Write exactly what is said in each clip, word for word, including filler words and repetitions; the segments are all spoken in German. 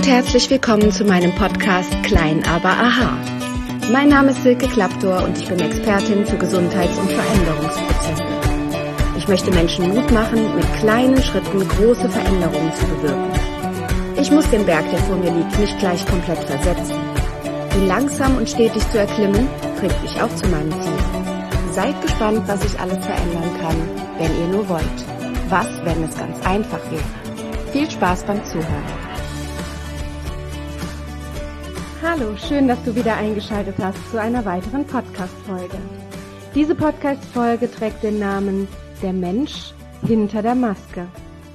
und herzlich willkommen zu meinem Podcast Klein aber aha. Mein Name ist Silke Klaptor und ich bin Expertin für Gesundheits- und Veränderungsprozesse. Ich möchte Menschen Mut machen, mit kleinen Schritten große Veränderungen zu bewirken. Ich muss den Berg, der vor mir liegt, nicht gleich komplett versetzen. Ihn langsam und stetig zu erklimmen, bringt mich auch zu meinem Ziel. Seid gespannt, was ich alles verändern kann, wenn ihr nur wollt. Was, wenn es ganz einfach wäre? Viel Spaß beim Zuhören. Hallo, schön, dass du wieder eingeschaltet hast zu einer weiteren Podcast-Folge. Diese Podcast-Folge trägt den Namen Der Mensch hinter der Maske.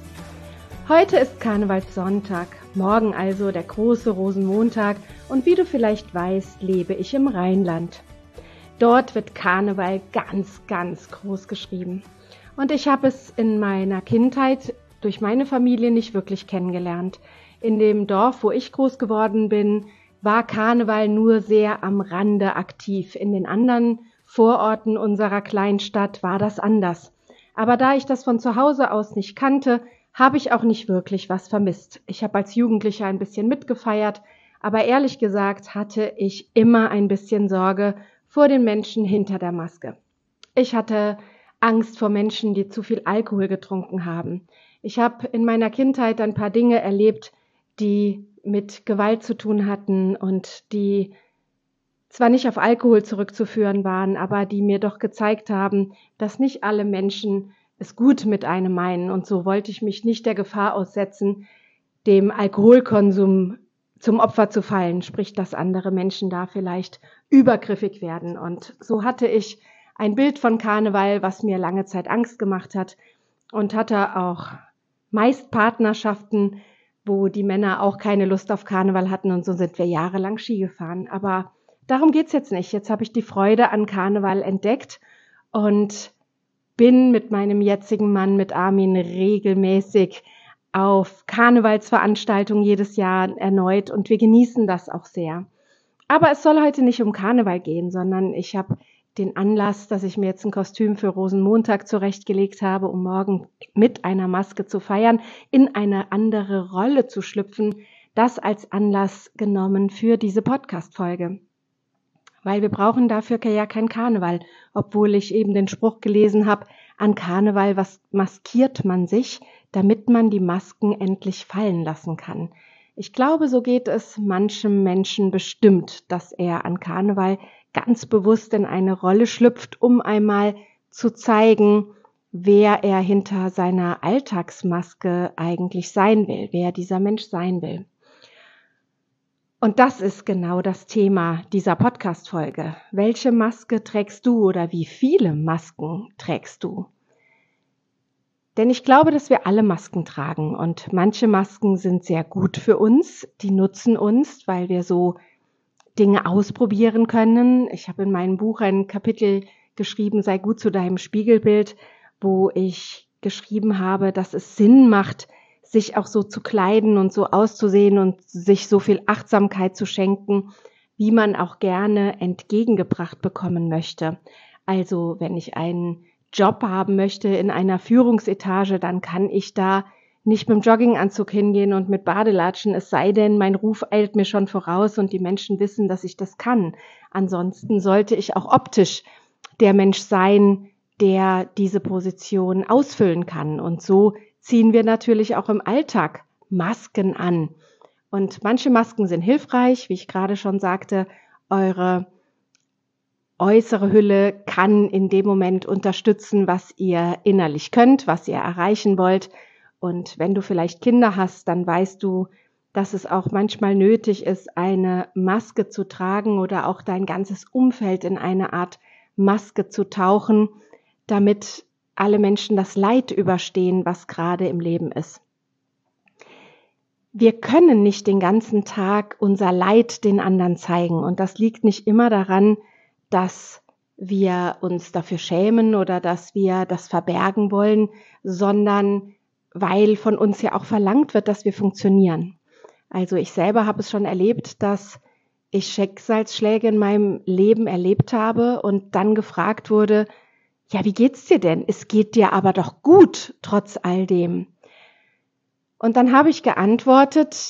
Heute ist Karnevalssonntag, morgen also der große Rosenmontag und wie du vielleicht weißt, lebe ich im Rheinland. Dort wird Karneval ganz, ganz groß geschrieben. Und ich habe es in meiner Kindheit durch meine Familie nicht wirklich kennengelernt. In dem Dorf, wo ich groß geworden bin, war Karneval nur sehr am Rande aktiv. In den anderen Vororten unserer Kleinstadt war das anders. Aber da ich das von zu Hause aus nicht kannte, habe ich auch nicht wirklich was vermisst. Ich habe als Jugendlicher ein bisschen mitgefeiert, aber ehrlich gesagt hatte ich immer ein bisschen Sorge vor den Menschen hinter der Maske. Ich hatte Angst vor Menschen, die zu viel Alkohol getrunken haben. Ich habe in meiner Kindheit ein paar Dinge erlebt, die mit Gewalt zu tun hatten und die zwar nicht auf Alkohol zurückzuführen waren, aber die mir doch gezeigt haben, dass nicht alle Menschen es gut mit einem meinen. Und so wollte ich mich nicht der Gefahr aussetzen, dem Alkoholkonsum zum Opfer zu fallen, sprich, dass andere Menschen da vielleicht übergriffig werden. Und so hatte ich ein Bild von Karneval, was mir lange Zeit Angst gemacht hat und hatte auch meist Partnerschaften, wo die Männer auch keine Lust auf Karneval hatten und so sind wir jahrelang Ski gefahren. Aber darum geht's jetzt nicht. Jetzt habe ich die Freude an Karneval entdeckt und bin mit meinem jetzigen Mann, mit Armin, regelmäßig auf Karnevalsveranstaltungen jedes Jahr erneut und wir genießen das auch sehr. Aber es soll heute nicht um Karneval gehen, sondern ich habe den Anlass, dass ich mir jetzt ein Kostüm für Rosenmontag zurechtgelegt habe, um morgen mit einer Maske zu feiern, in eine andere Rolle zu schlüpfen, das als Anlass genommen für diese Podcast-Folge. Weil wir brauchen dafür ja kein Karneval, obwohl ich eben den Spruch gelesen habe, an Karneval was maskiert man sich, damit man die Masken endlich fallen lassen kann. Ich glaube, so geht es manchem Menschen bestimmt, dass er an Karneval ganz bewusst in eine Rolle schlüpft, um einmal zu zeigen, wer er hinter seiner Alltagsmaske eigentlich sein will, wer dieser Mensch sein will. Und das ist genau das Thema dieser Podcast-Folge. Welche Maske trägst du oder wie viele Masken trägst du? Denn ich glaube, dass wir alle Masken tragen und manche Masken sind sehr gut für uns, die nutzen uns, weil wir so Dinge ausprobieren können. Ich habe in meinem Buch ein Kapitel geschrieben, sei gut zu deinem Spiegelbild, wo ich geschrieben habe, dass es Sinn macht, sich auch so zu kleiden und so auszusehen und sich so viel Achtsamkeit zu schenken, wie man auch gerne entgegengebracht bekommen möchte. Also wenn ich einen Job haben möchte in einer Führungsetage, dann kann ich da nicht mit dem Jogginganzug hingehen und mit Badelatschen, es sei denn, mein Ruf eilt mir schon voraus und die Menschen wissen, dass ich das kann. Ansonsten sollte ich auch optisch der Mensch sein, der diese Position ausfüllen kann. Und so ziehen wir natürlich auch im Alltag Masken an. Und manche Masken sind hilfreich, wie ich gerade schon sagte, eure äußere Hülle kann in dem Moment unterstützen, was ihr innerlich könnt, was ihr erreichen wollt. Und wenn du vielleicht Kinder hast, dann weißt du, dass es auch manchmal nötig ist, eine Maske zu tragen oder auch dein ganzes Umfeld in eine Art Maske zu tauchen, damit alle Menschen das Leid überstehen, was gerade im Leben ist. Wir können nicht den ganzen Tag unser Leid den anderen zeigen und das liegt nicht immer daran, dass wir uns dafür schämen oder dass wir das verbergen wollen, sondern weil von uns ja auch verlangt wird, dass wir funktionieren. Also ich selber habe es schon erlebt, dass ich Schicksalsschläge in meinem Leben erlebt habe und dann gefragt wurde, ja, wie geht's dir denn? Es geht dir aber doch gut, trotz all dem. Und dann habe ich geantwortet,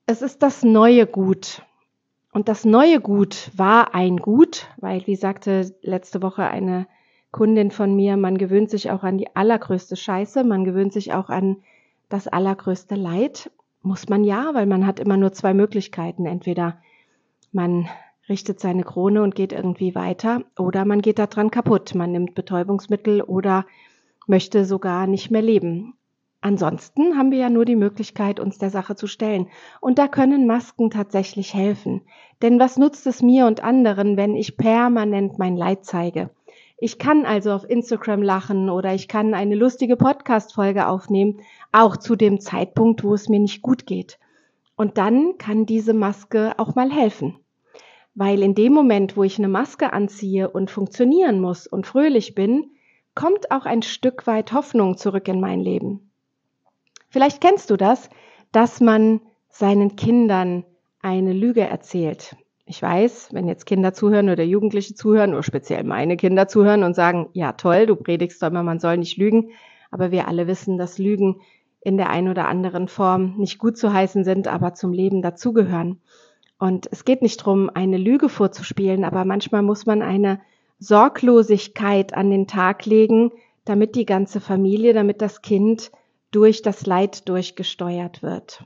es ist das neue Gut. Und das neue Gut war ein Gut, weil, wie sagte letzte Woche eine Kundin von mir, man gewöhnt sich auch an die allergrößte Scheiße, man gewöhnt sich auch an das allergrößte Leid. Muss man ja, weil man hat immer nur zwei Möglichkeiten. Entweder man richtet seine Krone und geht irgendwie weiter oder man geht daran kaputt. Man nimmt Betäubungsmittel oder möchte sogar nicht mehr leben. Ansonsten haben wir ja nur die Möglichkeit, uns der Sache zu stellen. Und da können Masken tatsächlich helfen. Denn was nutzt es mir und anderen, wenn ich permanent mein Leid zeige? Ich kann also auf Instagram lachen oder ich kann eine lustige Podcast-Folge aufnehmen, auch zu dem Zeitpunkt, wo es mir nicht gut geht. Und dann kann diese Maske auch mal helfen. Weil in dem Moment, wo ich eine Maske anziehe und funktionieren muss und fröhlich bin, kommt auch ein Stück weit Hoffnung zurück in mein Leben. Vielleicht kennst du das, dass man seinen Kindern eine Lüge erzählt. Ich weiß, wenn jetzt Kinder zuhören oder Jugendliche zuhören oder speziell meine Kinder zuhören und sagen, ja toll, du predigst doch immer, man soll nicht lügen. Aber wir alle wissen, dass Lügen in der einen oder anderen Form nicht gut zu heißen sind, aber zum Leben dazugehören. Und es geht nicht darum, eine Lüge vorzuspielen, aber manchmal muss man eine Sorglosigkeit an den Tag legen, damit die ganze Familie, damit das Kind durch das Leid durchgesteuert wird.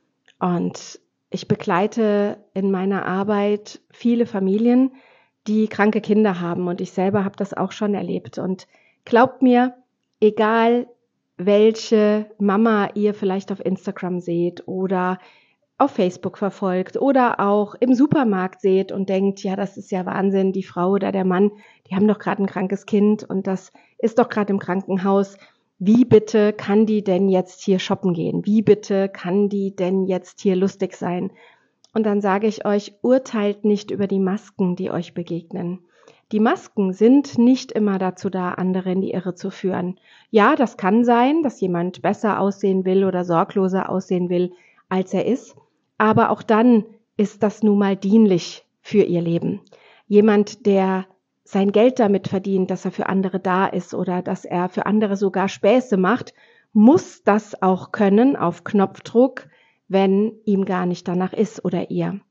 Und ich begleite in meiner Arbeit viele Familien, die kranke Kinder haben. Und ich selber habe das auch schon erlebt. Und glaubt mir, egal welche Mama ihr vielleicht auf Instagram seht oder auf Facebook verfolgt oder auch im Supermarkt seht und denkt, ja, das ist ja Wahnsinn, die Frau oder der Mann, die haben doch gerade ein krankes Kind und das ist doch gerade im Krankenhaus. Wie bitte kann die denn jetzt hier shoppen gehen? Wie bitte kann die denn jetzt hier lustig sein? Und dann sage ich euch, urteilt nicht über die Masken, die euch begegnen. Die Masken sind nicht immer dazu da, andere in die Irre zu führen. Ja, das kann sein, dass jemand besser aussehen will oder sorgloser aussehen will, als er ist. Aber auch dann ist das nun mal dienlich für ihr Leben. Jemand, der sein Geld damit verdient, dass er für andere da ist oder dass er für andere sogar Späße macht, muss das auch können auf Knopfdruck, wenn ihm gar nicht danach ist oder ihr.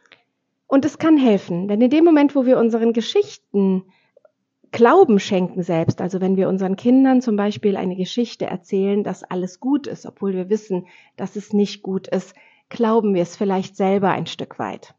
Und es kann helfen, denn in dem Moment, wo wir unseren Geschichten Glauben schenken selbst, also wenn wir unseren Kindern zum Beispiel eine Geschichte erzählen, dass alles gut ist, obwohl wir wissen, dass es nicht gut ist, glauben wir es vielleicht selber ein Stück weit.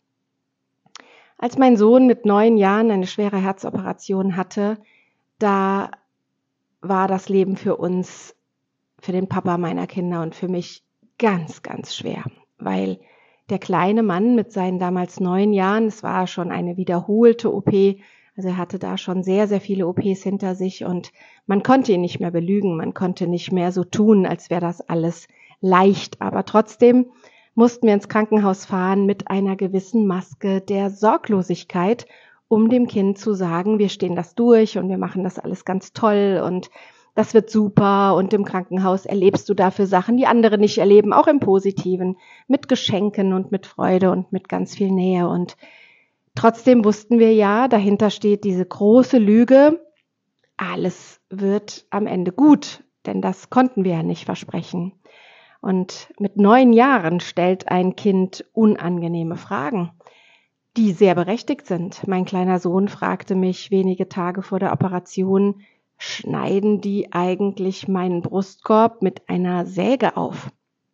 Als mein Sohn mit neun Jahren eine schwere Herzoperation hatte, da war das Leben für uns, für den Papa meiner Kinder und für mich ganz, ganz schwer, weil der kleine Mann mit seinen damals neun Jahren, es war schon eine wiederholte O P, also er hatte da schon sehr, sehr viele O Ps hinter sich und man konnte ihn nicht mehr belügen, man konnte nicht mehr so tun, als wäre das alles leicht, aber trotzdem mussten wir ins Krankenhaus fahren mit einer gewissen Maske der Sorglosigkeit, um dem Kind zu sagen, wir stehen das durch und wir machen das alles ganz toll und das wird super und im Krankenhaus erlebst du dafür Sachen, die andere nicht erleben, auch im Positiven, mit Geschenken und mit Freude und mit ganz viel Nähe. Und trotzdem wussten wir ja, dahinter steht diese große Lüge, alles wird am Ende gut, denn das konnten wir ja nicht versprechen. Und mit neun Jahren stellt ein Kind unangenehme Fragen, die sehr berechtigt sind. Mein kleiner Sohn fragte mich wenige Tage vor der Operation, schneiden die eigentlich meinen Brustkorb mit einer Säge auf?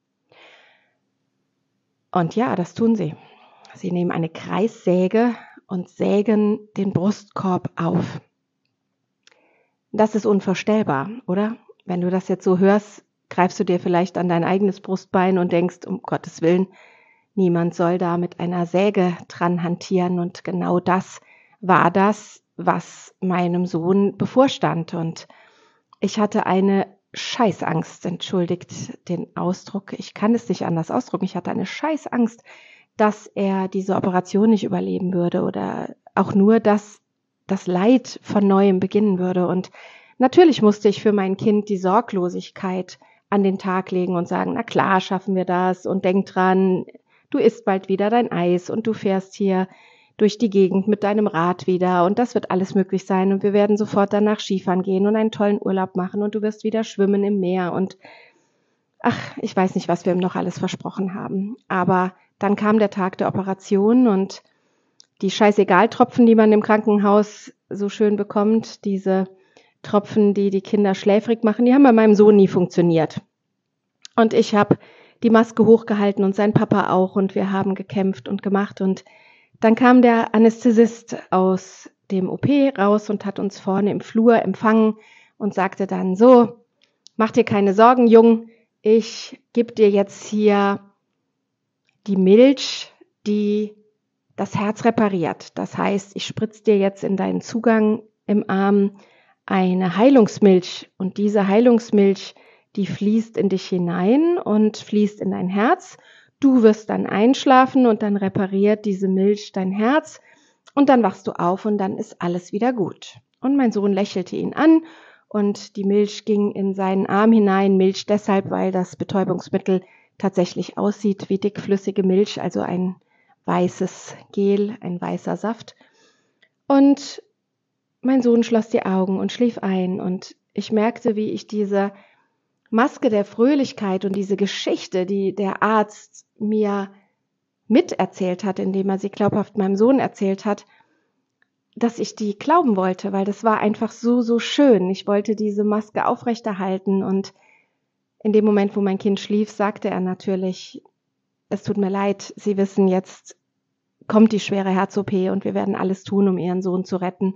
Und ja, das tun sie. Sie nehmen eine Kreissäge und sägen den Brustkorb auf. Das ist unvorstellbar, oder? Wenn du das jetzt so hörst, greifst du dir vielleicht an dein eigenes Brustbein und denkst, um Gottes Willen, niemand soll da mit einer Säge dran hantieren. Und genau das war das, was meinem Sohn bevorstand. Und ich hatte eine Scheißangst, entschuldigt den Ausdruck, ich kann es nicht anders ausdrücken, ich hatte eine Scheißangst, dass er diese Operation nicht überleben würde oder auch nur, dass das Leid von Neuem beginnen würde. Und natürlich musste ich für mein Kind die Sorglosigkeit an den Tag legen und sagen, na klar, schaffen wir das und denk dran, du isst bald wieder dein Eis und du fährst hier durch die Gegend mit deinem Rad wieder und das wird alles möglich sein und wir werden sofort danach Skifahren gehen und einen tollen Urlaub machen und du wirst wieder schwimmen im Meer und ach, ich weiß nicht, was wir ihm noch alles versprochen haben, aber dann kam der Tag der Operation und die Scheißegal-Tropfen, die man im Krankenhaus so schön bekommt, diese Tropfen, die die Kinder schläfrig machen, die haben bei meinem Sohn nie funktioniert. Und ich habe die Maske hochgehalten und sein Papa auch und wir haben gekämpft und gemacht. Und dann kam der Anästhesist aus dem O P raus und hat uns vorne im Flur empfangen und sagte dann so, mach dir keine Sorgen, Jung, ich gebe dir jetzt hier die Milch, die das Herz repariert. Das heißt, ich spritze dir jetzt in deinen Zugang im Arm eine Heilungsmilch und diese Heilungsmilch, die fließt in dich hinein und fließt in dein Herz. Du wirst dann einschlafen und dann repariert diese Milch dein Herz und dann wachst du auf und dann ist alles wieder gut. Und mein Sohn lächelte ihn an und die Milch ging in seinen Arm hinein. Milch deshalb, weil das Betäubungsmittel tatsächlich aussieht wie dickflüssige Milch, also ein weißes Gel, ein weißer Saft. Und mein Sohn schloss die Augen und schlief ein und ich merkte, wie ich diese Maske der Fröhlichkeit und diese Geschichte, die der Arzt mir miterzählt hat, indem er sie glaubhaft meinem Sohn erzählt hat, dass ich die glauben wollte, weil das war einfach so, so schön. Ich wollte diese Maske aufrechterhalten und in dem Moment, wo mein Kind schlief, sagte er natürlich, es tut mir leid, Sie wissen, jetzt kommt die schwere Herz-O P und wir werden alles tun, um Ihren Sohn zu retten.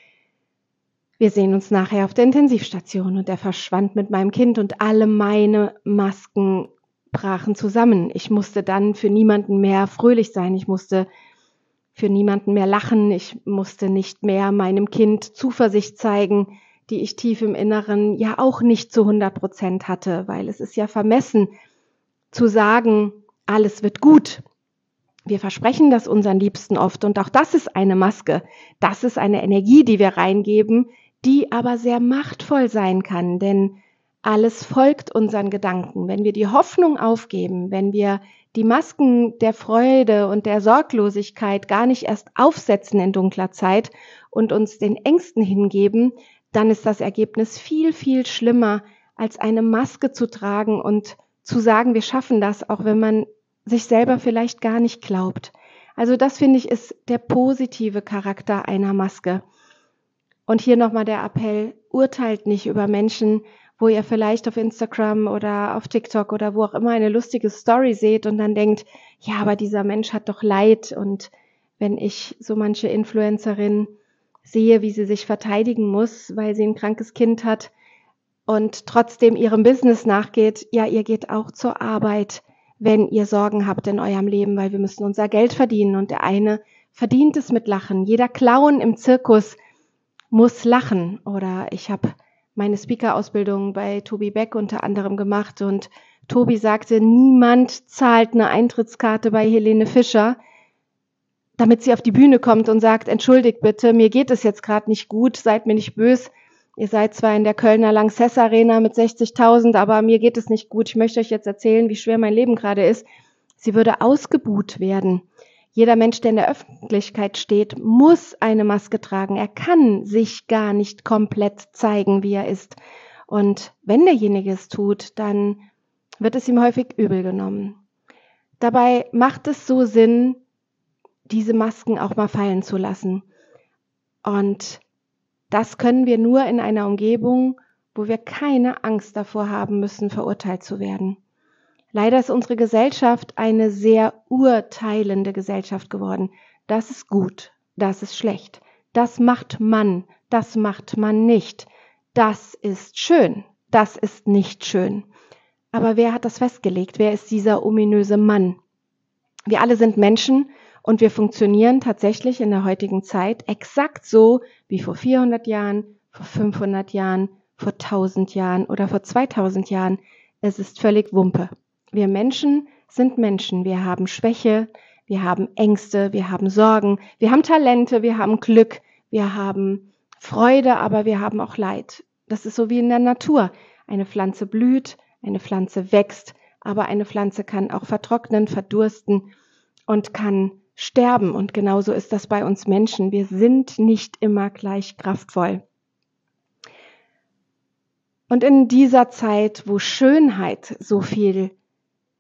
Wir sehen uns nachher auf der Intensivstation. Und er verschwand mit meinem Kind und alle meine Masken brachen zusammen. Ich musste dann für niemanden mehr fröhlich sein. Ich musste für niemanden mehr lachen. Ich musste nicht mehr meinem Kind Zuversicht zeigen, die ich tief im Inneren ja auch nicht zu hundert Prozent hatte, weil es ist ja vermessen zu sagen, alles wird gut. Wir versprechen das unseren Liebsten oft und auch das ist eine Maske. Das ist eine Energie, die wir reingeben, die aber sehr machtvoll sein kann, denn alles folgt unseren Gedanken. Wenn wir die Hoffnung aufgeben, wenn wir die Masken der Freude und der Sorglosigkeit gar nicht erst aufsetzen in dunkler Zeit und uns den Ängsten hingeben, dann ist das Ergebnis viel, viel schlimmer, als eine Maske zu tragen und zu sagen, wir schaffen das, auch wenn man sich selber vielleicht gar nicht glaubt. Also das, finde ich, ist der positive Charakter einer Maske. Und hier nochmal der Appell, urteilt nicht über Menschen, wo ihr vielleicht auf Instagram oder auf TikTok oder wo auch immer eine lustige Story seht und dann denkt, ja, aber dieser Mensch hat doch Leid. Und wenn ich so manche Influencerin sehe, wie sie sich verteidigen muss, weil sie ein krankes Kind hat und trotzdem ihrem Business nachgeht, ja, ihr geht auch zur Arbeit, wenn ihr Sorgen habt in eurem Leben, weil wir müssen unser Geld verdienen und der eine verdient es mit Lachen. Jeder Clown im Zirkus muss lachen. Oder ich habe meine Speaker-Ausbildung bei Tobi Beck unter anderem gemacht und Tobi sagte, niemand zahlt eine Eintrittskarte bei Helene Fischer, damit sie auf die Bühne kommt und sagt, entschuldigt bitte, mir geht es jetzt gerade nicht gut, seid mir nicht böse. Ihr seid zwar in der Kölner Lanxess Arena mit sechzigtausend, aber mir geht es nicht gut. Ich möchte euch jetzt erzählen, wie schwer mein Leben gerade ist. Sie würde ausgebuht werden. Jeder Mensch, der in der Öffentlichkeit steht, muss eine Maske tragen. Er kann sich gar nicht komplett zeigen, wie er ist. Und wenn derjenige es tut, dann wird es ihm häufig übel genommen. Dabei macht es so Sinn, diese Masken auch mal fallen zu lassen. Und das können wir nur in einer Umgebung, wo wir keine Angst davor haben müssen, verurteilt zu werden. Leider ist unsere Gesellschaft eine sehr urteilende Gesellschaft geworden. Das ist gut, das ist schlecht, das macht man, das macht man nicht. Das ist schön, das ist nicht schön. Aber wer hat das festgelegt? Wer ist dieser ominöse Mann? Wir alle sind Menschen und wir funktionieren tatsächlich in der heutigen Zeit exakt so wie vor vierhundert Jahren, vor fünfhundert Jahren, vor tausend Jahren oder vor zweitausend Jahren. Es ist völlig Wumpe. Wir Menschen sind Menschen. Wir haben Schwäche, wir haben Ängste, wir haben Sorgen, wir haben Talente, wir haben Glück, wir haben Freude, aber wir haben auch Leid. Das ist so wie in der Natur. Eine Pflanze blüht, eine Pflanze wächst, aber eine Pflanze kann auch vertrocknen, verdursten und kann sterben. Und genauso ist das bei uns Menschen. Wir sind nicht immer gleich kraftvoll. Und in dieser Zeit, wo Schönheit so viel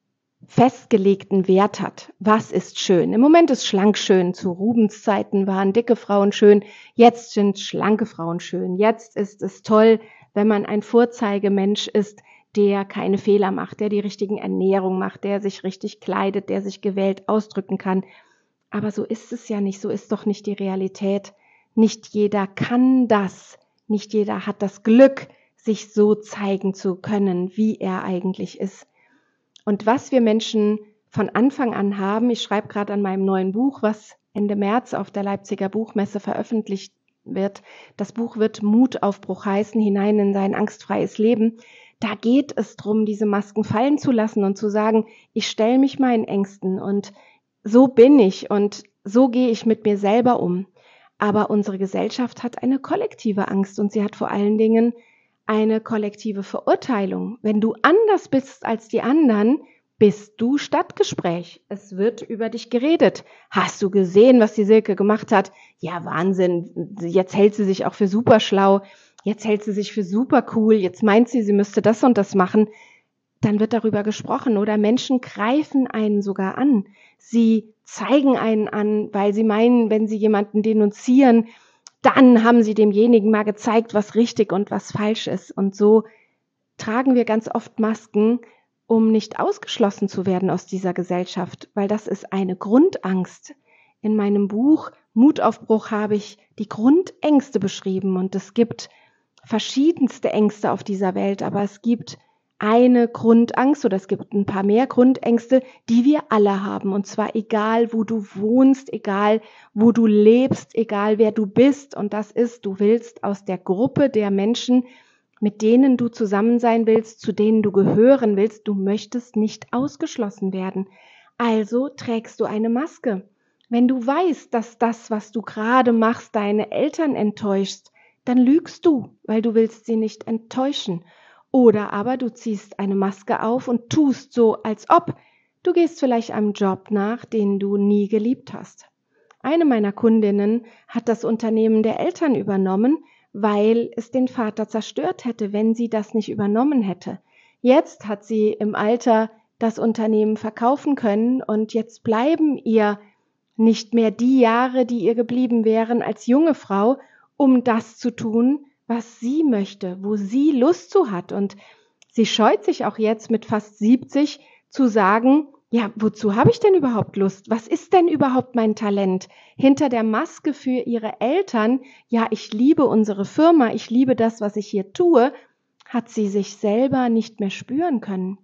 festgelegten Wert hat. Was ist schön? Im Moment ist schlank schön. Zu Rubens Zeiten waren dicke Frauen schön. Jetzt sind schlanke Frauen schön. Jetzt ist es toll, wenn man ein Vorzeigemensch ist, der keine Fehler macht, der die richtigen Ernährung macht, der sich richtig kleidet, der sich gewählt ausdrücken kann. Aber so ist es ja nicht. So ist doch nicht die Realität. Nicht jeder kann das. Nicht jeder hat das Glück, sich so zeigen zu können, wie er eigentlich ist. Und was wir Menschen von Anfang an haben, ich schreibe gerade an meinem neuen Buch, was Ende März auf der Leipziger Buchmesse veröffentlicht wird. Das Buch wird Mutaufbruch heißen, hinein in sein angstfreies Leben. Da geht es darum, diese Masken fallen zu lassen und zu sagen, ich stelle mich meinen Ängsten und so bin ich und so gehe ich mit mir selber um. Aber unsere Gesellschaft hat eine kollektive Angst und sie hat vor allen Dingen eine kollektive Verurteilung. Wenn du anders bist als die anderen, bist du Stadtgespräch. Es wird über dich geredet. Hast du gesehen, was die Silke gemacht hat? Ja, Wahnsinn. Jetzt hält sie sich auch für super schlau. Jetzt hält sie sich für super cool. Jetzt meint sie, sie müsste das und das machen. Dann wird darüber gesprochen. Oder Menschen greifen einen sogar an. Sie zeigen einen an, weil sie meinen, wenn sie jemanden denunzieren, dann haben sie demjenigen mal gezeigt, was richtig und was falsch ist. Und so tragen wir ganz oft Masken, um nicht ausgeschlossen zu werden aus dieser Gesellschaft, weil das ist eine Grundangst. In meinem Buch Mutaufbruch habe ich die Grundängste beschrieben und es gibt verschiedenste Ängste auf dieser Welt, aber es gibt eine Grundangst oder es gibt ein paar mehr Grundängste, die wir alle haben. Und zwar egal, wo du wohnst, egal, wo du lebst, egal, wer du bist. Und das ist, du willst aus der Gruppe der Menschen, mit denen du zusammen sein willst, zu denen du gehören willst, du möchtest nicht ausgeschlossen werden. Also trägst du eine Maske. Wenn du weißt, dass das, was du gerade machst, deine Eltern enttäuscht, dann lügst du, weil du willst sie nicht enttäuschen. Oder aber du ziehst eine Maske auf und tust so, als ob. Du gehst vielleicht einem Job nach, den du nie geliebt hast. Eine meiner Kundinnen hat das Unternehmen der Eltern übernommen, weil es den Vater zerstört hätte, wenn sie das nicht übernommen hätte. Jetzt hat sie im Alter das Unternehmen verkaufen können und jetzt bleiben ihr nicht mehr die Jahre, die ihr geblieben wären als junge Frau, um das zu tun, was sie möchte, wo sie Lust zu hat. Und sie scheut sich auch jetzt mit fast siebzig zu sagen, ja, wozu habe ich denn überhaupt Lust? Was ist denn überhaupt mein Talent? Hinter der Maske für ihre Eltern, ja, ich liebe unsere Firma, ich liebe das, was ich hier tue, hat sie sich selber nicht mehr spüren können.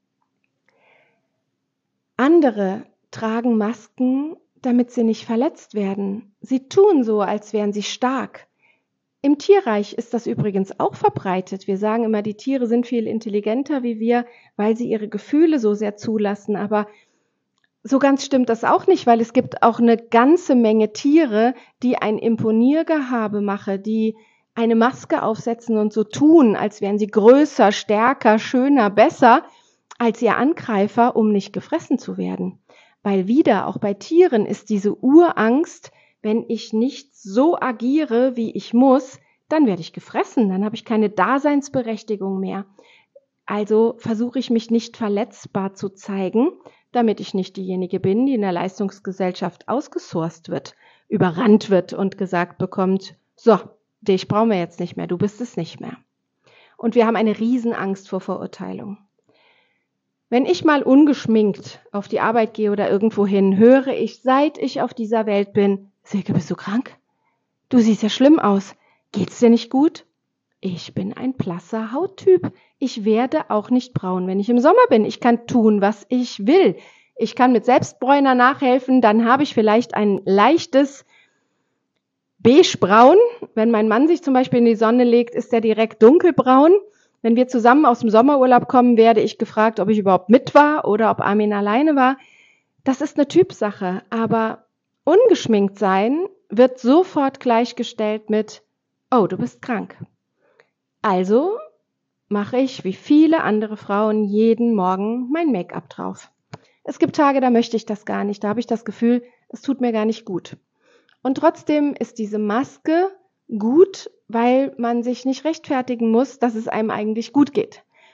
Andere tragen Masken, damit sie nicht verletzt werden. Sie tun so, als wären sie stark. Im Tierreich ist das übrigens auch verbreitet. Wir sagen immer, die Tiere sind viel intelligenter wie wir, weil sie ihre Gefühle so sehr zulassen. Aber so ganz stimmt das auch nicht, weil es gibt auch eine ganze Menge Tiere, die ein Imponiergehabe machen, die eine Maske aufsetzen und so tun, als wären sie größer, stärker, schöner, besser als ihr Angreifer, um nicht gefressen zu werden. Weil wieder, auch bei Tieren ist diese Urangst, wenn ich nicht so agiere, wie ich muss, dann werde ich gefressen, dann habe ich keine Daseinsberechtigung mehr. Also versuche ich mich nicht verletzbar zu zeigen, damit ich nicht diejenige bin, die in der Leistungsgesellschaft ausgesourced wird, überrannt wird und gesagt bekommt, so, dich brauchen wir jetzt nicht mehr, du bist es nicht mehr. Und wir haben eine Riesenangst vor Verurteilung. Wenn ich mal ungeschminkt auf die Arbeit gehe oder irgendwo hin, höre ich, seit ich auf dieser Welt bin, Silke, bist du krank? Du siehst ja schlimm aus. Geht's dir nicht gut? Ich bin ein blasser Hauttyp. Ich werde auch nicht braun, wenn ich im Sommer bin. Ich kann tun, was ich will. Ich kann mit Selbstbräuner nachhelfen, dann habe ich vielleicht ein leichtes Beigebraun. Wenn mein Mann sich zum Beispiel in die Sonne legt, ist er direkt dunkelbraun. Wenn wir zusammen aus dem Sommerurlaub kommen, werde ich gefragt, ob ich überhaupt mit war oder ob Armin alleine war. Das ist eine Typsache, aber ungeschminkt sein wird sofort gleichgestellt mit, oh, du bist krank. Also mache ich wie viele andere Frauen jeden Morgen mein Make-up drauf. Es gibt Tage, da möchte ich das gar nicht, da habe ich das Gefühl, es tut mir gar nicht gut. Und trotzdem ist diese Maske gut, weil man sich nicht rechtfertigen muss, dass es einem eigentlich gut geht.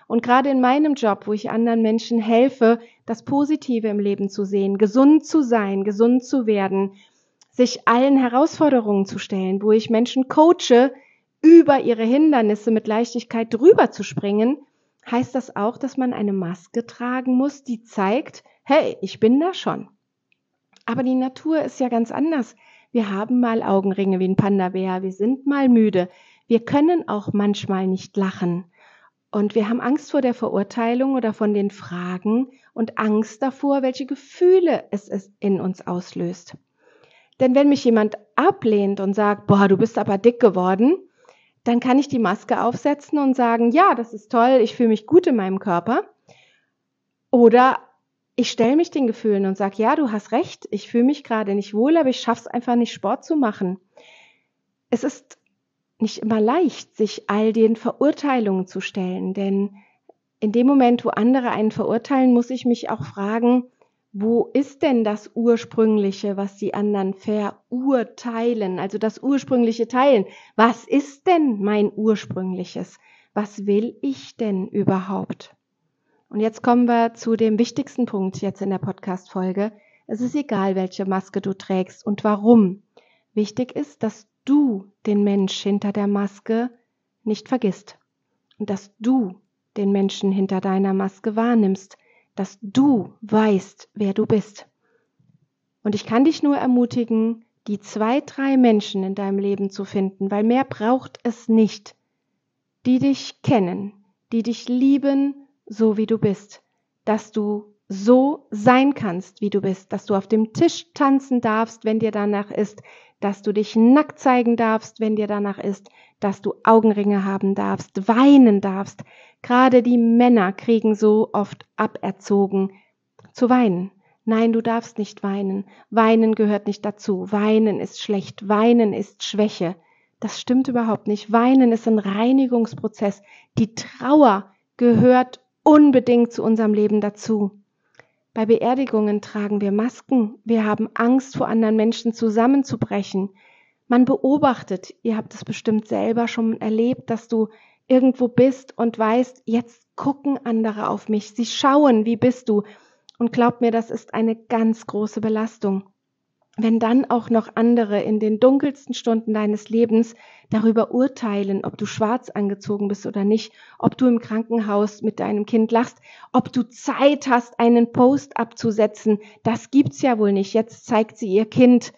Und gerade in meinem Job, wo ich anderen Menschen helfe, das Positive im Leben zu sehen, gesund zu sein, gesund zu werden, sich allen Herausforderungen zu stellen, wo ich Menschen coache, über ihre Hindernisse mit Leichtigkeit drüber zu springen, heißt das auch, dass man eine Maske tragen muss, die zeigt, hey, ich bin da schon. Aber die Natur ist ja ganz anders. Wir haben mal Augenringe wie ein Panda-Bär, wir sind mal müde, wir können auch manchmal nicht lachen. Und wir haben Angst vor der Verurteilung oder von den Fragen und Angst davor, welche Gefühle es in uns auslöst. Denn wenn mich jemand ablehnt und sagt, boah, du bist aber dick geworden, dann kann ich die Maske aufsetzen und sagen, ja, das ist toll, ich fühle mich gut in meinem Körper. Oder ich stelle mich den Gefühlen und sage, ja, du hast recht, ich fühle mich gerade nicht wohl, aber ich schaffe es einfach nicht, Sport zu machen. Es ist nicht immer leicht, sich all den Verurteilungen zu stellen, denn in dem Moment, wo andere einen verurteilen, muss ich mich auch fragen, wo ist denn das Ursprüngliche, was die anderen verurteilen, also das ursprüngliche Teilen? Was ist denn mein Ursprüngliches? Was will ich denn überhaupt? Und jetzt kommen wir zu dem wichtigsten Punkt jetzt in der Podcast-Folge. Es ist egal, welche Maske du trägst und warum. Wichtig ist, dass du den Mensch hinter der Maske nicht vergisst und dass du den Menschen hinter deiner Maske wahrnimmst, dass du weißt, wer du bist. Und ich kann dich nur ermutigen, die zwei, drei Menschen in deinem Leben zu finden, weil mehr braucht es nicht, die dich kennen, die dich lieben, so wie du bist, dass du so sein kannst, wie du bist, dass du auf dem Tisch tanzen darfst, wenn dir danach ist, dass du dich nackt zeigen darfst, wenn dir danach ist, dass du Augenringe haben darfst, weinen darfst. Gerade die Männer kriegen so oft aberzogen, zu weinen. Nein, du darfst nicht weinen. Weinen gehört nicht dazu. Weinen ist schlecht. Weinen ist Schwäche. Das stimmt überhaupt nicht. Weinen ist ein Reinigungsprozess. Die Trauer gehört unbedingt zu unserem Leben dazu. Bei Beerdigungen tragen wir Masken. Wir haben Angst, vor anderen Menschen zusammenzubrechen. Man beobachtet, ihr habt es bestimmt selber schon erlebt, dass du irgendwo bist und weißt, jetzt gucken andere auf mich. Sie schauen, wie bist du? Und glaub mir, das ist eine ganz große Belastung. Wenn dann auch noch andere in den dunkelsten Stunden deines Lebens darüber urteilen, ob du schwarz angezogen bist oder nicht, ob du im Krankenhaus mit deinem Kind lachst, ob du Zeit hast, einen Post abzusetzen, das gibt's ja wohl nicht. Jetzt zeigt sie ihr Kind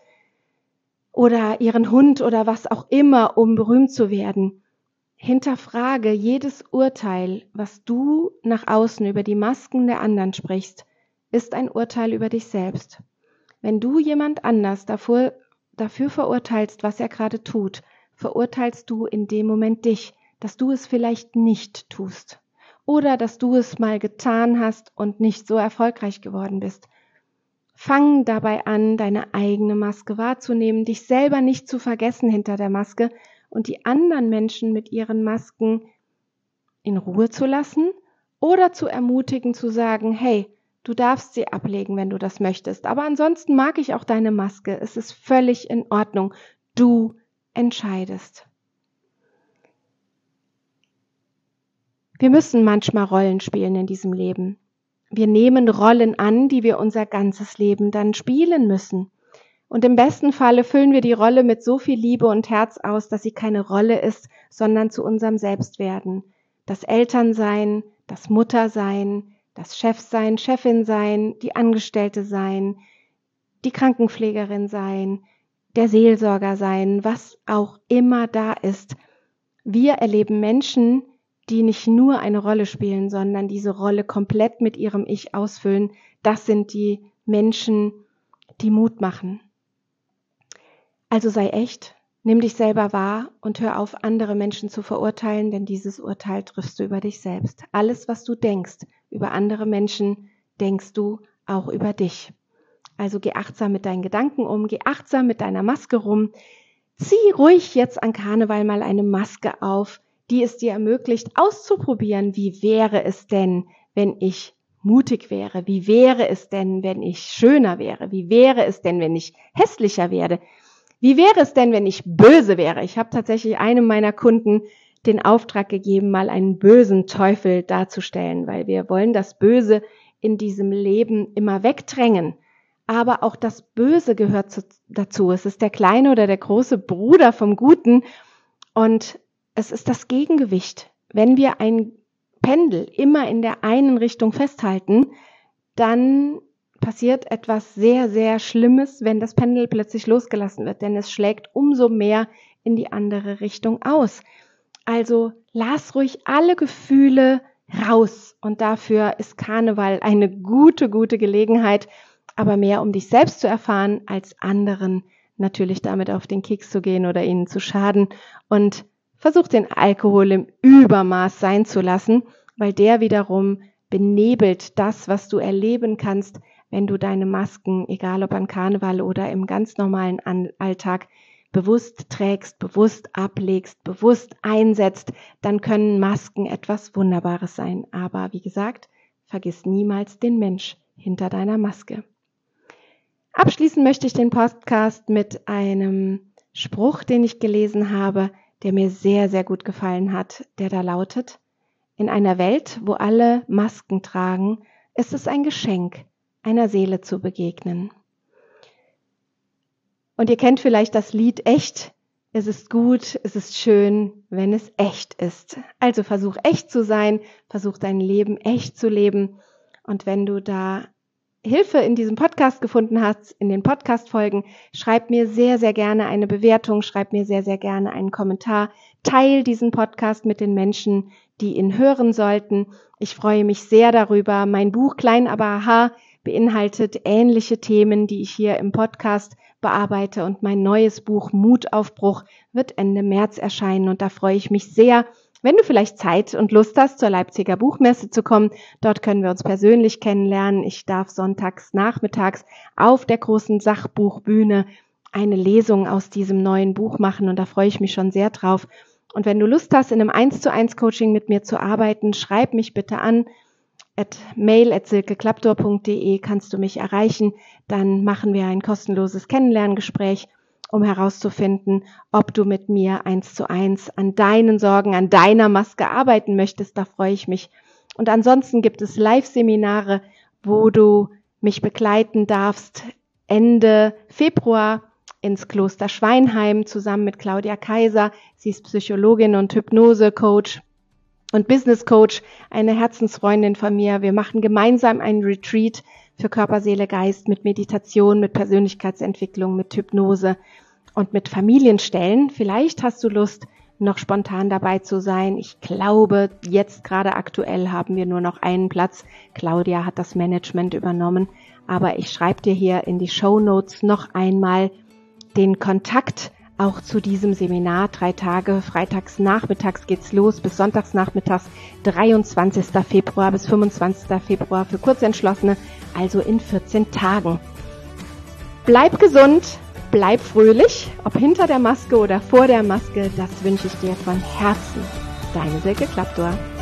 oder ihren Hund oder was auch immer, um berühmt zu werden. Hinterfrage jedes Urteil, was du nach außen über die Masken der anderen sprichst, ist ein Urteil über dich selbst. Wenn du jemand anders dafür, dafür verurteilst, was er gerade tut, verurteilst du in dem Moment dich, dass du es vielleicht nicht tust oder dass du es mal getan hast und nicht so erfolgreich geworden bist. Fang dabei an, deine eigene Maske wahrzunehmen, dich selber nicht zu vergessen hinter der Maske und die anderen Menschen mit ihren Masken in Ruhe zu lassen oder zu ermutigen, zu sagen, hey, du darfst sie ablegen, wenn du das möchtest. Aber ansonsten mag ich auch deine Maske. Es ist völlig in Ordnung. Du entscheidest. Wir müssen manchmal Rollen spielen in diesem Leben. Wir nehmen Rollen an, die wir unser ganzes Leben dann spielen müssen. Und im besten Falle füllen wir die Rolle mit so viel Liebe und Herz aus, dass sie keine Rolle ist, sondern zu unserem Selbstwerden. Das Elternsein, das Muttersein, das Chefsein, Chefin sein, die Angestellte sein, die Krankenpflegerin sein, der Seelsorger sein, was auch immer da ist. Wir erleben Menschen, die nicht nur eine Rolle spielen, sondern diese Rolle komplett mit ihrem Ich ausfüllen. Das sind die Menschen, die Mut machen. Also sei echt, nimm dich selber wahr und hör auf, andere Menschen zu verurteilen, denn dieses Urteil triffst du über dich selbst. Alles, was du denkst über andere Menschen, denkst du auch über dich. Also geh achtsam mit deinen Gedanken um, geh achtsam mit deiner Maske rum. Zieh ruhig jetzt an Karneval mal eine Maske auf, die es dir ermöglicht, auszuprobieren, wie wäre es denn, wenn ich mutig wäre? Wie wäre es denn, wenn ich schöner wäre? Wie wäre es denn, wenn ich hässlicher werde? Wie wäre es denn, wenn ich böse wäre? Ich habe tatsächlich einem meiner Kunden den Auftrag gegeben, mal einen bösen Teufel darzustellen, weil wir wollen das Böse in diesem Leben immer wegdrängen. Aber auch das Böse gehört zu, dazu. Es ist der kleine oder der große Bruder vom Guten und es ist das Gegengewicht. Wenn wir ein Pendel immer in der einen Richtung festhalten, dann passiert etwas sehr, sehr Schlimmes, wenn das Pendel plötzlich losgelassen wird, denn es schlägt umso mehr in die andere Richtung aus. Also lass ruhig alle Gefühle raus und dafür ist Karneval eine gute, gute Gelegenheit, aber mehr um dich selbst zu erfahren, als anderen natürlich damit auf den Keks zu gehen oder ihnen zu schaden und versuch den Alkohol im Übermaß sein zu lassen, weil der wiederum benebelt das, was du erleben kannst, wenn du deine Masken, egal ob an Karneval oder im ganz normalen Alltag, bewusst trägst, bewusst ablegst, bewusst einsetzt, dann können Masken etwas Wunderbares sein. Aber wie gesagt, vergiss niemals den Mensch hinter deiner Maske. Abschließen möchte ich den Podcast mit einem Spruch, den ich gelesen habe, der mir sehr, sehr gut gefallen hat, der da lautet: In einer Welt, wo alle Masken tragen, ist es ein Geschenk, einer Seele zu begegnen. Und ihr kennt vielleicht das Lied Echt. Es ist gut, es ist schön, wenn es echt ist. Also versuch echt zu sein, versuch dein Leben echt zu leben. Und wenn du da Hilfe in diesem Podcast gefunden hast, in den Podcast-Folgen, schreib mir sehr, sehr gerne eine Bewertung, schreib mir sehr, sehr gerne einen Kommentar. Teil diesen Podcast mit den Menschen, die ihn hören sollten. Ich freue mich sehr darüber. Mein Buch Klein aber aha beinhaltet ähnliche Themen, die ich hier im Podcast bearbeite, und mein neues Buch Mutaufbruch wird Ende März erscheinen und da freue ich mich sehr, wenn du vielleicht Zeit und Lust hast, zur Leipziger Buchmesse zu kommen. Dort können wir uns persönlich kennenlernen. Ich darf sonntags nachmittags auf der großen Sachbuchbühne eine Lesung aus diesem neuen Buch machen und da freue ich mich schon sehr drauf. Und wenn du Lust hast, in einem eins zu eins Coaching mit mir zu arbeiten, schreib mich bitte an. at mail at silkeklaptor punkt de kannst du mich erreichen. Dann machen wir ein kostenloses Kennenlerngespräch, um herauszufinden, ob du mit mir eins zu eins an deinen Sorgen, an deiner Maske arbeiten möchtest. Da freue ich mich. Und ansonsten gibt es Live-Seminare, wo du mich begleiten darfst Ende Februar ins Kloster Schweinheim zusammen mit Claudia Kaiser. Sie ist Psychologin und Hypnose-Coach und Business Coach, eine Herzensfreundin von mir. Wir machen gemeinsam einen Retreat für Körper, Seele, Geist mit Meditation, mit Persönlichkeitsentwicklung, mit Hypnose und mit Familienstellen. Vielleicht hast du Lust, noch spontan dabei zu sein. Ich glaube, jetzt gerade aktuell haben wir nur noch einen Platz. Claudia hat das Management übernommen. Aber ich schreibe dir hier in die Shownotes noch einmal den Kontakt auch zu diesem Seminar. Drei Tage, freitags nachmittags geht's los, bis sonntags nachmittags, dreiundzwanzigster Februar bis fünfundzwanzigster Februar für Kurzentschlossene, also in vierzehn Tagen. Bleib gesund, bleib fröhlich, ob hinter der Maske oder vor der Maske, das wünsche ich dir von Herzen. Deine Silke Klaptor.